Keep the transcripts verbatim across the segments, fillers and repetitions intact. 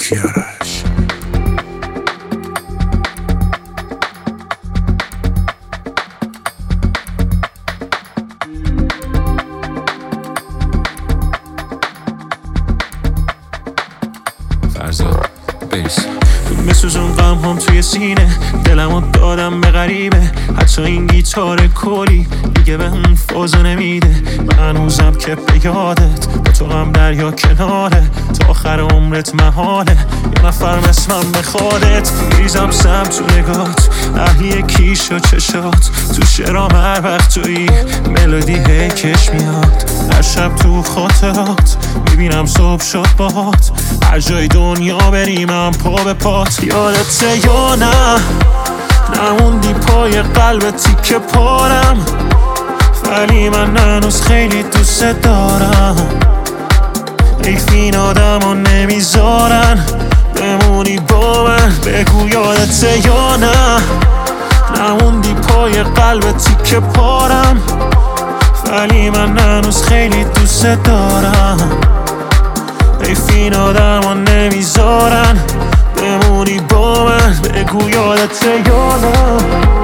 کیارش. فرزاد بیس بسوزون غم هم توی سینه، دلمو دادم به غریبه. حتی این گیتار کلی دیگه به اون فازو نمیده. من هنوزم که به یادت با تو غم دریا کناره، تا آخر عمرت محاله یه نفر مثلم بخوادت. میریزم سم تو نگات، اهلی کیش و چشات، تو شعرام هر وقت توی ملودی هی کش میاد. هر شب تو خاطرات میبینم صبح شد باهات، هر جای دنیا بریم من پا به پات. یادته یا نه نموندی پای قلب تیکه پارم، ولی من هنوز خیلی دوست دارم. حیف این آدم ها نمیذارن بمونی با من. بگو یادته یا نه نموندی پای قلب تیکه پارم، ولی من هنوز خیلی دوست دارم. حیف این آدم ها نمیذارن بمونی با من. بگو یادته یا نه.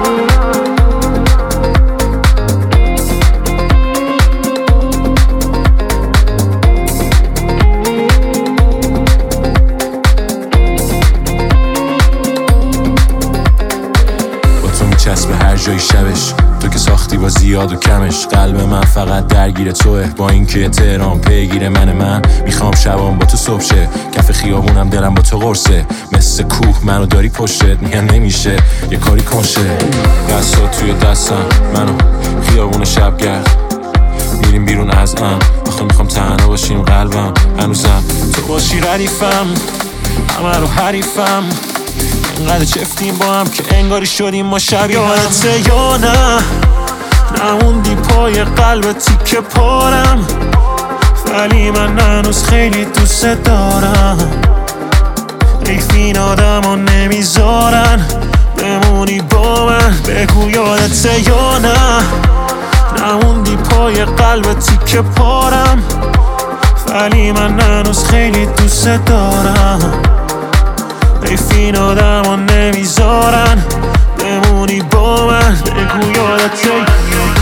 چسب هر جای شبش، تو که ساختی با زیاد و کمش. قلب من فقط درگیر توه، با اینکه تهران پیگیر من. من میخوام شبام با تو صبح شه، کف خیابونم دلم با تو قرصه. مثل کوه منو داری پشتت، میگن نمیشه یه کاری کنشه. دستا توی دستم منو خیابون شبگرد، میریم بیرون از ام. آخه میخوام تنها باشیم قلبم هنوزم تو باشی ردیفم، همه رو حریفم. اینقدر چفتیم با هم که انگاری شدیم ما شبیه هم. یادته یا نه نموندی پای قلب تیکه پارم، ولی من هنوز خیلی دوست دارم. حیف این آدم ها نمیذارن بمونی با من. بگو یادته یا نه نموندی پای قلب تیکه پارم، ولی من هنوز خیلی دوست دارم. حیف این آدم ها نمیذارن بمونی با من. بگو یادته